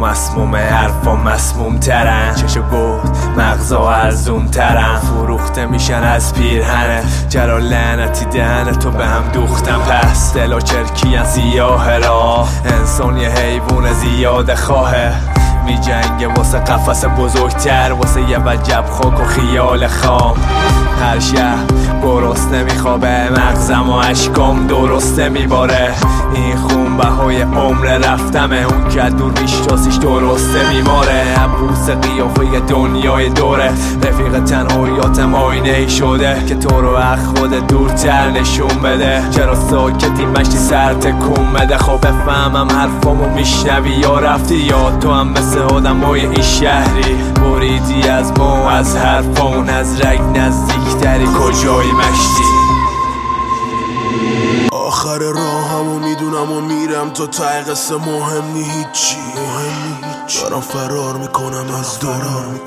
مسمومه، حرفا مسموم ترن، چشو گفت مغزا ارزون ترن، فروخته میشن از پیرهنه، چرا لعنتی دهن تو به هم دوختم. پس دلا چرکی از سیاه را، انسان یه حیوان زیاده خواهه، می جنگه واسه قفس بزرگتر، واسه یه وجب خاک و خیال خام. هر شب گرسنه میخوابه، مغزم و عشقام درسته میباره، این خون بهای عمر رفتمه، اون که دور میشناسیش درسته میماره. عبوس قیافه دنیای دوره، رفیق تنهاییاتم آینه ای شده که تو رو از خود دورتر نشون بده. چرا ساکتی مشتی سر تکون بده، خب بفهمم حرفامو میشنوی یا رفتی، یا تو هم مثل آدمای این شهری بریدی از ما، از حرفامون از رگ نزدیکتری، کجایی مشتی؟ آخر راهمو میدونم و میرم تا ته قصه، مهم نی هیچی، دارم فرار میکنم از دورم،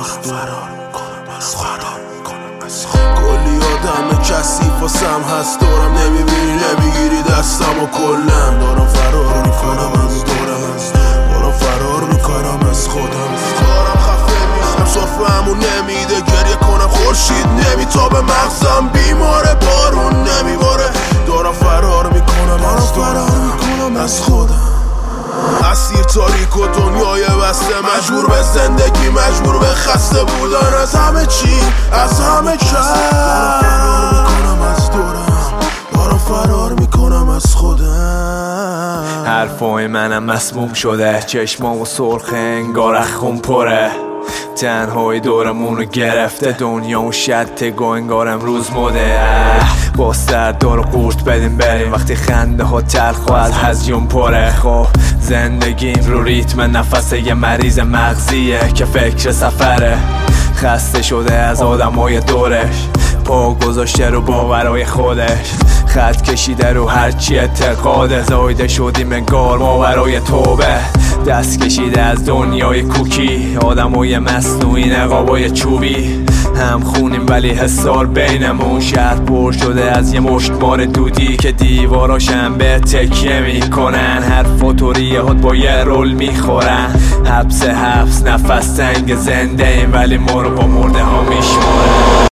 کلی آدم کثیف واسم هست دورم، نمیبینی نمیگیری دستم و کلن دارم فرار میکنم از دورم، دارم فرار میکنم از خودم، دارم خفه میشم صرفه‌مو نمیده گریه کنم، خورشید نمیتابه مغزم بیماره، بارون نمیباره، دارم فرار میکنم از دورم، از خودم، اسیر تاریک و دنیای بسته، مجبور به زندگی، مجبور به خسته بودن از همه چی، از همه کس. دارم فرار میکنم از دورم، دارم فرار میکنم از خودم. حرفای منم مسموم شده، چشمامو سرخه انگار از خون پره، تنهای دورمونو گرفته، دنیامو شتگو انگار امروز مده. با سردار و قورت بدیم بریم، وقتی خنده ها تلخ و از هزیون پره. خب زندگیم رو ریتم نفس یه مریض مغزیه که فکر سفره، خسته شده از آدمای دورش، پا گذاشته رو باورای خودش، خط کشیده رو هرچی اعتقاده، زایده شدیم انگار ما برای توبه، دست کشیده از دنیای کوکی، آدمای مصنوعی نقابای چوبی، هم خونیم ولی حسار بینمون، شهر پر شده از یه مشت مار دودی که دیواراشم به تکیه میکنن، هر فوتوریه هات با یه رول میخورن، حبس نفس تنگ زنده ایم ولی ما رو با مرده ها میشمارن.